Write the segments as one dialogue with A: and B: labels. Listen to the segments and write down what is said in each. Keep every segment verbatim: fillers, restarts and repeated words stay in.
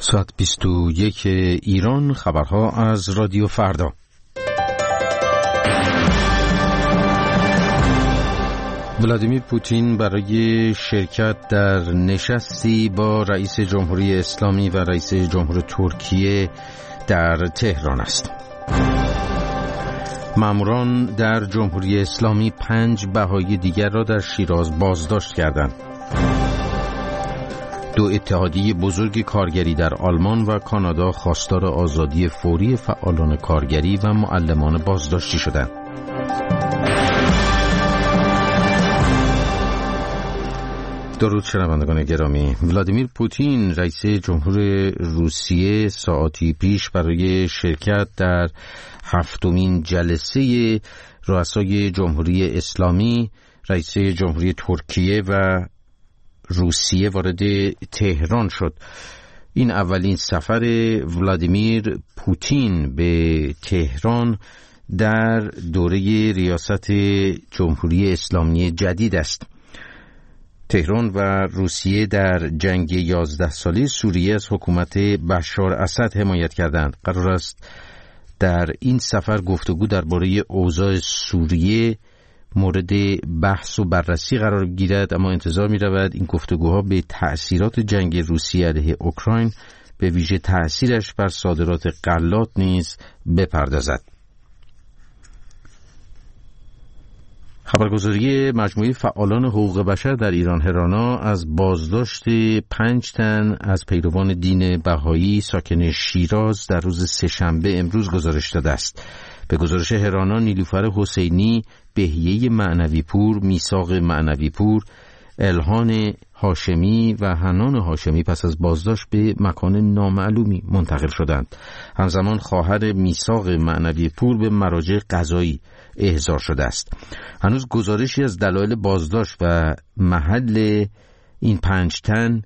A: ساعت بیست و یک ایران، خبرها از رادیو فردا. ولادیمیر پوتین برای شرکت در نشستی با رئیس جمهوری اسلامی و رئیس جمهور ترکیه در تهران است. ماموران در جمهوری اسلامی پنج بهایی دیگر را در شیراز بازداشت کردند. دو اتحادیه بزرگ کارگری در آلمان و کانادا خواستار آزادی فوری فعالان کارگری و معلمان بازداشتی شدند. درود شنوندگان گرامی. ولادیمیر پوتین رئیس جمهور روسیه ساعاتی پیش برای شرکت در هفتمین جلسه رؤسای جمهوری اسلامی، رئیس جمهوری ترکیه و روسیه وارد تهران شد. این اولین سفر ولادیمیر پوتین به تهران در دوره ریاست جمهوری اسلامی جدید است. تهران و روسیه در جنگ یازده ساله سوریه از حکومت بشار اسد حمایت کردند. قرار است در این سفر گفتگو درباره اوضاع سوریه مورد بحث و بررسی قرار گیرد، اما انتظار می رود این گفتگوها به تأثیرات جنگ روسیه علیه اوکراین، به ویژه تأثیرش بر صادرات غلات نیز بپردازد. خبرگزاری مجموعه فعالان حقوق بشر در ایران هرانا از بازداشت پنج تن از پیروان دین بهایی ساکن شیراز در روز سه‌شنبه امروز گزارش داده است. به گزارش هرانا، نیلوفر حسینی، بهیه معنوی پور، میثاق معنوی پور، الهان هاشمی و حنان هاشمی پس از بازداشت به مکان نامعلومی منتقل شدند. همزمان خواهر میثاق معنوی پور به مراجع قضایی احضار شده است. هنوز گزارشی از دلایل بازداشت و محل این پنج تن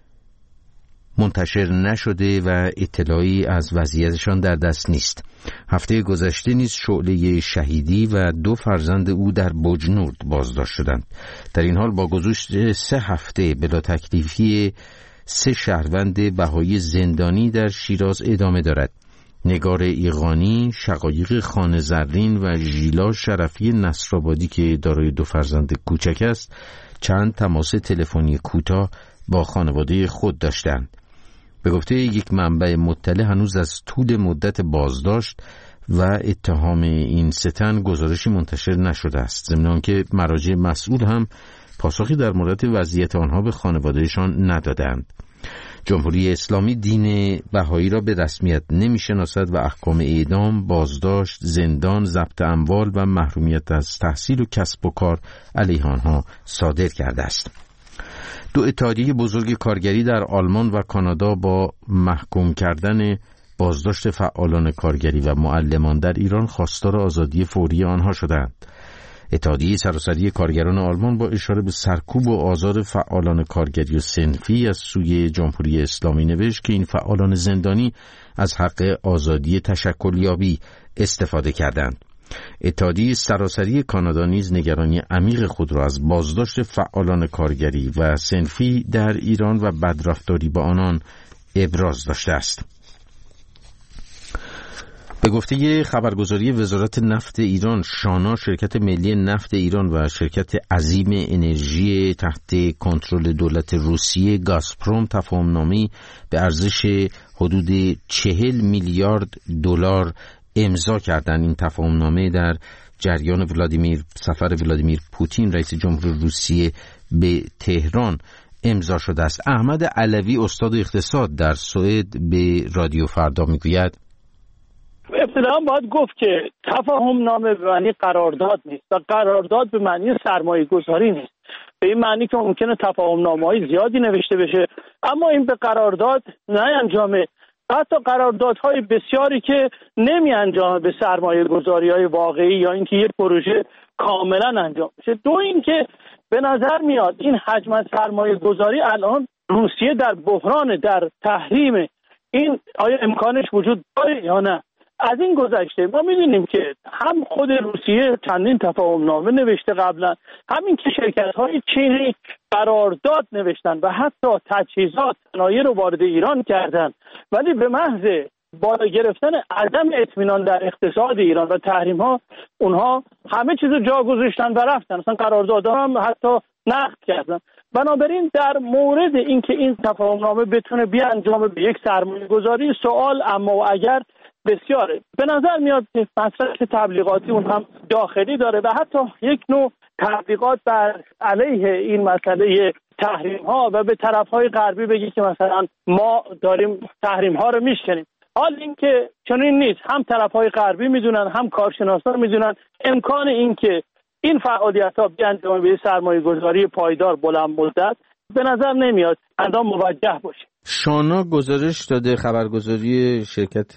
A: منتشر نشده و اطلاعی از وضعیتشان در دست نیست. هفته گذشته نیز شعله شهیدی و دو فرزند او در بجنورد بازداشت شدند. در این حال با گذشت سه هفته بلا تکلیفی سه شهروند بهایی زندانی در شیراز ادامه دارد. نگار ایقانی، شقایق خانه زرین و ژیلا شرفی نصرآبادی که دارای دو فرزند کوچک است، چند تماس تلفنی کوتاه با خانواده خود داشتند. به گفته یک منبع مطلع هنوز از طول مدت بازداشت و اتهام این سه تن گزارشی منتشر نشده است، ضمن آنکه مراجع مسئول هم پاسخی در مورد وضعیت آنها به خانوادهشان ندادند. جمهوری اسلامی دین بهایی را به رسمیت نمی‌شناسد و احکام اعدام، بازداشت، زندان، ضبط اموال و محرومیت از تحصیل و کسب و کار علیه آنها صادر کرده است. دو اتحادیه بزرگ کارگری در آلمان و کانادا با محکوم کردن بازداشت فعالان کارگری و معلمان در ایران خواستار آزادی فوری آنها شدند. اتحادیه سراسری کارگران آلمان با اشاره به سرکوب و آزار فعالان کارگری و صنفی از سوی جمهوری اسلامی نوشت که این فعالان زندانی از حق آزادی تشکلیابی استفاده کردند. اتحادیه سراسری کانادا نیز نگرانی عمیق خود را از بازداشت فعالان کارگری و صنفی در ایران و بدرفتاری با آنان ابراز داشته است. به گفته خبرگزاری وزارت نفت ایران، شانا شرکت ملی نفت ایران و شرکت عظیم انرژی تحت کنترل دولت روسیه گازپروم تفاهم‌نامه‌ای به ارزش حدود چهل میلیارد دلار امضا کردند. این تفاهم‌نامه در جریان ولادیمیر سفر ولادیمیر پوتین رئیس جمهور روسیه به تهران امضا شده است. احمد علوی استاد اقتصاد در سوئد به رادیو فردا میگوید
B: ابتداً باید گفت که تفاهم نامه به معنی قرارداد نیست و قرارداد به معنی سرمایه گذاری نیست. به این معنی که ممکنه تفاهم نامه های زیادی نوشته بشه اما این به قرارداد نه انجامه. حتی قراردادهای بسیاری که نمی انجامه به سرمایه گذاری های واقعی یا اینکه یک پروژه کاملا انجام بشه. دو اینکه به نظر میاد این حجم سرمایه گذاری الان روسیه در بحران، در تحریم، این آیا امکانش وجود داره یا نه؟ از این گذشته ما می‌بینیم که هم خود روسیه چندین تفاهم نامه نوشته قبلا، همین که شرکت‌های چینی قرارداد نوشتن و حتی تجهیزات صنایع رو وارد ایران کردن ولی به محض بالا گرفتن عدم اطمینان در اقتصاد ایران و تحریم ها اونها همه چیزو جا گذاشتن و رفتن، مثلا قراردادها هم حتی نقض کردن. بنابراین در مورد اینکه این تفاهم نامه بتونه بیانجامه به یک سرمایه گذاری، سوال اما و اگر بسیاره. به نظر میاد که مسئله تبلیغاتی اون هم داخلی داره و حتی یک نوع تبلیغات بر علیه این مسئله تحریم ها و به طرف های غربی بگی که مثلا ما داریم تحریم ها رو میشکنیم. حال این که چنین نیست، هم طرف های غربی میدونن هم کارشناسان میدونن امکان این که این فعالیت ها بیانجامه به سرمایه گذاری پایدار بلند مدت به نظر نمیاد اندام موجه باشه.
A: شانا گزارش داده، خبرگزاری شرکت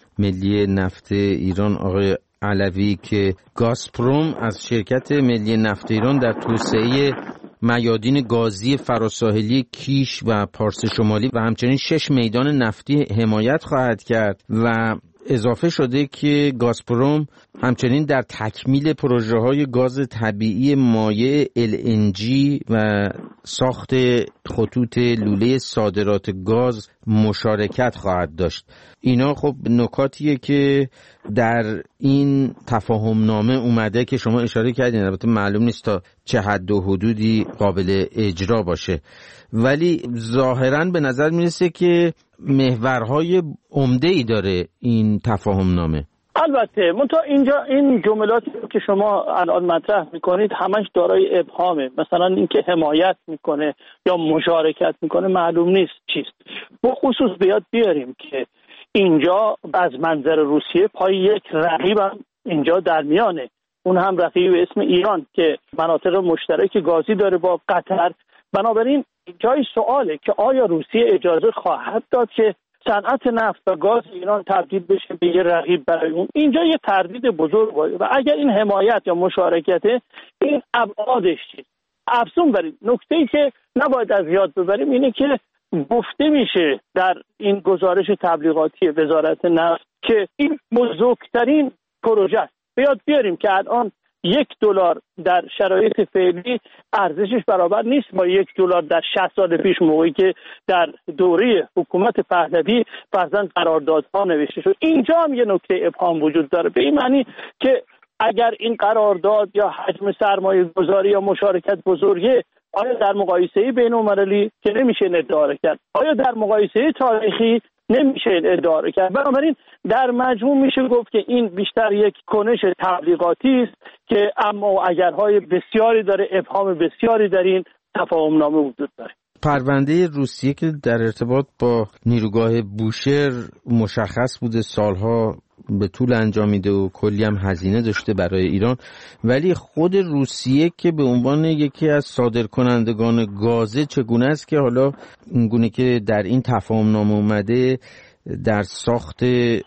A: ملی نفت ایران آقای علوی، که گازپروم از شرکت ملی نفت ایران در توسعه میادین گازی فراساحلی کیش و پارس شمالی و همچنین شش میدان نفتی حمایت خواهد کرد و اضافه شده که گازپروم همچنین در تکمیل پروژه های گاز طبیعی مایع ال ان جی و ساخت خطوط لوله صادرات گاز مشارکت خواهد داشت. اینا خب نکاتیه که در این تفاهم نامه اومده که شما اشاره کردین. البته معلوم نیست تا چه حد و حدودی قابل اجرا باشه، ولی ظاهراً به نظر میرسه که محورهای عمده‌ای داره این تفاهم نامه.
B: البته منتها اینجا این جملاتی که شما الان مطرح میکنید همش دارای ابهامه. مثلا اینکه حمایت میکنه یا مشارکت میکنه معلوم نیست چیست. به خصوص بیاد بیاریم که اینجا از منظر روسیه پای یک رقیب هم اینجا در میانه، اون هم رقیب به اسم ایران که مناطق مشترک گازی داره با قطر. بنابراین جای سواله که آیا روسیه اجازه خواهد داد که صنعت نفت و گاز ایران تبدیل بشه به یه رقیب برای اون؟ اینجا یه تردید بزرگ باشه و اگر این حمایت یا مشارکته، این ابعادش چیست؟ افزون بر این نکته‌ای که نباید از یاد ببریم اینه که گفته میشه در این گزارش تبلیغاتی وزارت نفت که این بزرگترین پروژه است. بیاد بیاریم که الان یک دلار در شرایط فعلی ارزشش برابر نیست با یک دلار در شصت سال پیش، موقعی که در دوره حکومت پهلوی فرضاً قراردادها نوشته شد. اینجا هم یه نکته ابهام وجود داره، به این معنی که اگر این قرارداد یا حجم سرمایه گذاری یا مشارکت بزرگه، آیا در مقایسه بین‌المللی که نمیشه ادعا کرد، آیا در مقایسه تاریخی نمیشه ادعا کرد. بنابراین در مجموع میشه گفت که این بیشتر یک کنش تبلیغاتی است که اما و اگرهای بسیاری داره، ابهام بسیاری در این تفاهم نامه وجود داره.
A: پرونده روسیه که در ارتباط با نیروگاه بوشهر مشخص بوده، سالها به طول انجامیده و کلی هم هزینه داشته برای ایران، ولی خود روسیه که به عنوان یکی از صادرکنندگان گازه چگونه است که حالا اینگونه که در این تفاهم نامه اومده در ساخت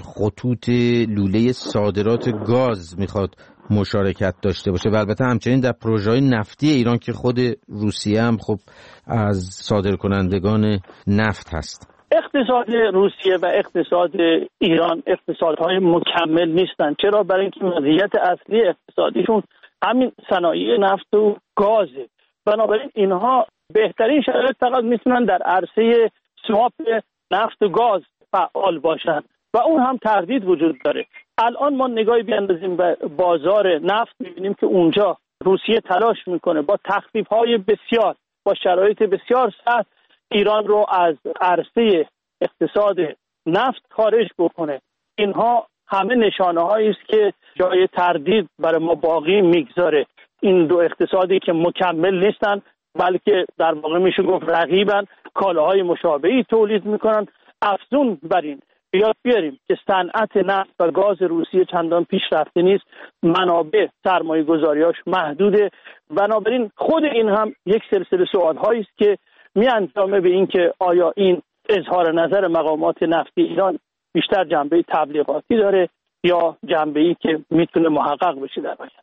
A: خطوط لوله صادرات گاز میخواد مشارکت داشته باشه و البته همچنین در پروژه‌های نفتی ایران که خود روسیه هم خب از صادرکنندگان نفت هست.
B: اقتصاد روسیه و اقتصاد ایران اقتصادهای مکمل نیستن. چرا؟ برای اینکه ماهیت اصلی اقتصادیشون همین صنایع نفت و گازه. بنابراین اینها بهترین شرایط فقط میتونن در عرصه سواپ نفت و گاز فعال باشن و اون هم تردید وجود داره. الان ما نگاهی بیاندازیم به بازار نفت، میبینیم که اونجا روسیه تلاش میکنه با تخفیف‌های بسیار، با شرایط بسیار سخت ایران رو از عرصه اقتصاد نفت خارج بکنه. اینها همه نشانه هایی است که جای تردید برای ما باقی میگذاره. این دو اقتصادی که مکمل نیستن، بلکه در واقع میشه گفت رقیبن، کالاهای مشابهی تولید میکنن. افزون بر این بیاد بیاریم که صنعت نفت و گاز روسیه چندان پیشرفته نیست، منابع سرمایه گذاریاش محدوده. بنابراین خود این هم یک سلسله سوال هایی است که می انجامه به این که آیا این اظهار نظر مقامات نفتی ایران بیشتر جنبه تبلیغاتی داره یا جنبه‌ای که میتونه محقق بشه در آینده.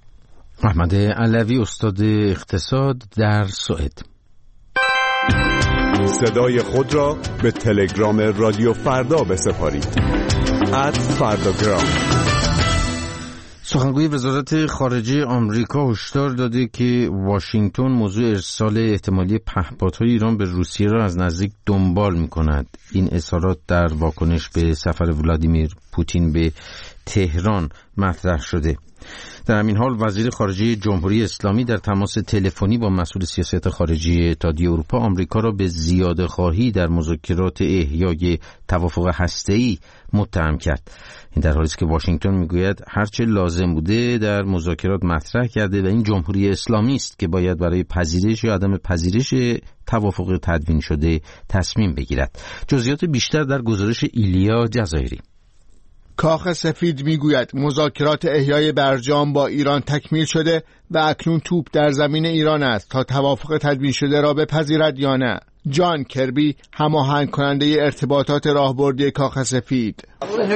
A: احمد علوی، استاد اقتصاد در سوئد.
C: صدای خود را به تلگرام رادیو فردا بسپارید. ات فرداگرام.
A: سخنگوی وزارت خارجه آمریکا هشدار داده که واشنگتن موضوع ارسال احتمالی پهپادهای ایران به روسیه را از نزدیک دنبال می‌کند. این اظهارات در واکنش به سفر ولادیمیر پوتین به تهران مطرح شده. در همین حال وزیر خارجه جمهوری اسلامی در تماس تلفنی با مسئول سیاست خارجی اتحادیه اروپا آمریکا را به زیاده‌خواهی در مذاکرات احیای توافق هسته‌ای متهم کرد. این در حالی است که واشنگتن میگوید هرچه لازم بوده در مذاکرات مطرح کرده و این جمهوری اسلامی است که باید برای پذیرش یا عدم پذیرش توافق تدوین شده تصمیم بگیرد. جزئیات بیشتر در گزارش ایلیا جزایری.
D: کاخ سفید میگوید مذاکرات احیای برجام با ایران تکمیل شده و اکنون توپ در زمین ایران است تا توافق تدوین شده را بپذیرد یا نه. جان کربی، هماهنگ کننده ارتباطات راهبردی کاخ سفید: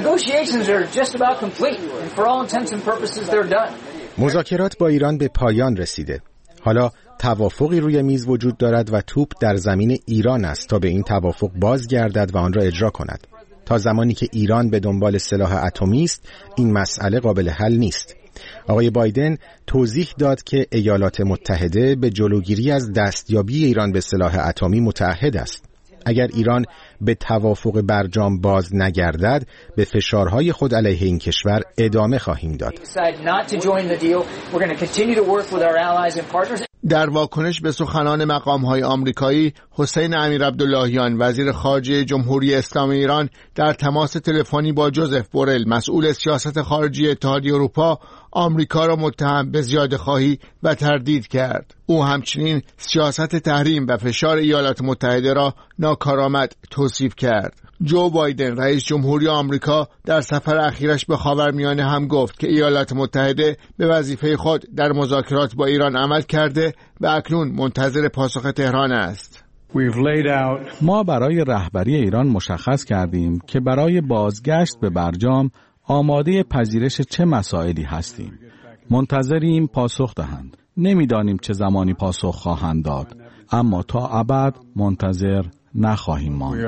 E: مذاکرات با ایران به پایان رسیده. حالا توافقی روی میز وجود دارد و توپ در زمین ایران است تا به این توافق بازگردد و آن را اجرا کند. تا زمانی که ایران به دنبال سلاح اتمی است، این مسئله قابل حل نیست. آقای بایدن توضیح داد که ایالات متحده به جلوگیری از دستیابی ایران به سلاح اتمی متعهد است. اگر ایران به توافق برجام باز نگردد، به فشارهای خود علیه این کشور ادامه خواهیم داد.
D: در واکنش به سخنان مقام‌های آمریکایی، حسین امیرعبداللهیان وزیر خارجه جمهوری اسلامی ایران در تماس تلفنی با جوزف بورل مسئول سیاست خارجی اتحادیه اروپا آمریکا را متهم به زیاده‌خواهی و تردید کرد. او همچنین سیاست تحریم و فشار ایالات متحده را ناکارآمد توصیف کرد. جو بایدن رئیس جمهوری آمریکا در سفر اخیرش به خاورمیانه هم گفت که ایالات متحده به وظیفه خود در مذاکرات با ایران عمل کرده و اکنون منتظر پاسخ تهران است.
F: ما برای رهبری ایران مشخص کردیم که برای بازگشت به برجام آماده پذیرش چه مسائلی هستیم. منتظریم پاسخ دهند. نمیدانیم چه زمانی پاسخ خواهند داد، اما تا ابد منتظر نخواهیم ماند.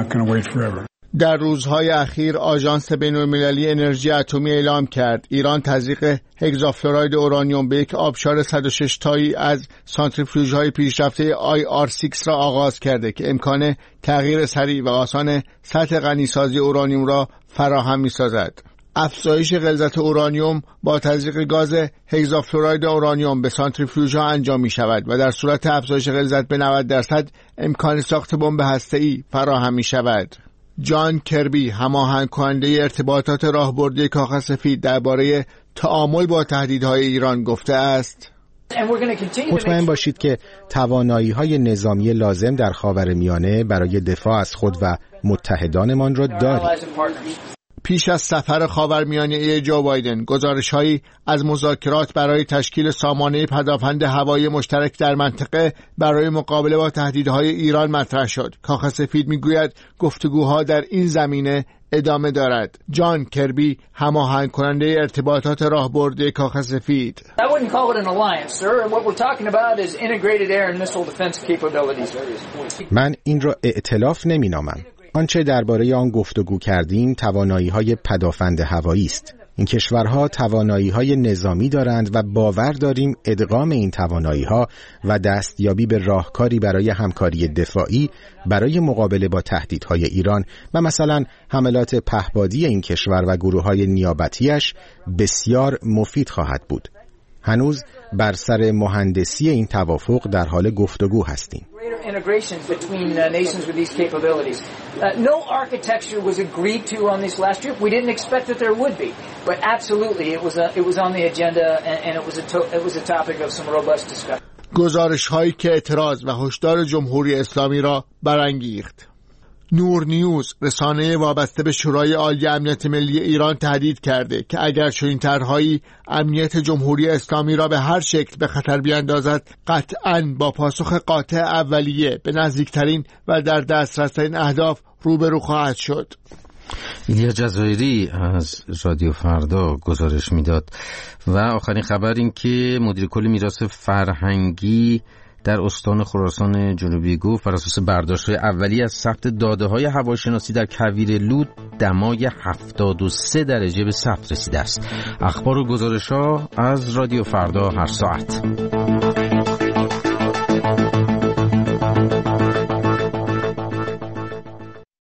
D: در روزهای اخیر آژانس بین‌المللی انرژی اتمی اعلام کرد ایران تزریق هگزافلوراید اورانیوم به یک آبشار صد و شش تایی از سانتریفیوژهای پیشرفته آی آر شش را آغاز کرده که امکان تغییر سریع و آسان سطح غنیسازی اورانیوم را فراهم می‌سازد. افزایش غلظت اورانیوم با تزریق گاز هگزافلوراید اورانیوم به سانتریفیوژها انجام می شود و در صورت افزایش غلظت به نود درصد امکان ساخت بمب هسته‌ای فراهم می شود. جان کربی، هماهنگ کننده ارتباطات راهبردی کاخ سفید، درباره تعامل با تهدیدهای ایران گفته است:
E: مطمئن باشید که توانایی‌های نظامی لازم در خاورمیانه برای دفاع از خود و متحدانمان را داریم.
D: پیش از سفر خاورمیانه جو بایدن، گزارش‌هایی از مذاکرات برای تشکیل سامانه پدافند هوایی مشترک در منطقه برای مقابله با تهدیدهای ایران مطرح شد. کاخ سفید می‌گوید گفتگوها در این زمینه ادامه دارد. جان کربی، هماهنگ کننده ارتباطات راهبردی کاخ سفید:
E: من این را ائتلاف نمی‌نامم. آنچه درباره آن گفتگو کردیم توانایی‌های پدافند هوایی است. این کشورها توانایی‌های نظامی دارند و باور داریم ادغام این توانایی‌ها و دستیابی به راهکاری برای همکاری دفاعی برای مقابله با تهدیدهای ایران و مثلا حملات پهپادی این کشور و گروه‌های نیابتیش بسیار مفید خواهد بود. هنوز بر سر مهندسی این توافق در حال گفتگو هستیم.
G: Integrations between uh, nations with these capabilities. Uh, no architecture was agreed to on this last trip. We didn't expect that there would be, but absolutely it was a, it was on the agenda and, and it was a to, it was a topic of some robust discussion.
D: گزارش‌هایی که اعتراض و هشدار جمهوری اسلامی را برانگیخت. نور نیوز، رسانه وابسته به شورای عالی امنیت ملی ایران، تهدید کرده که اگر چنین طرح‌هایی امنیت جمهوری اسلامی را به هر شکل به خطر بیاندازد، قطعاً با پاسخ قاطع اولیه به نزدیکترین و در دسترس‌ترین اهداف روبرو خواهد شد.
A: ایلیا جزایری از رادیو فردا گزارش میداد. و آخرین خبر این که مدیر کل میراث فرهنگی در استان خراسان جنوبی گفت بر اساس برداشت‌های اولیه از ثبت داده‌های هواشناسی در کویر لود دمای هفتاد و سه درجه به ثبت رسیده است. اخبار و گزارش‌ها از رادیو فردا هر ساعت.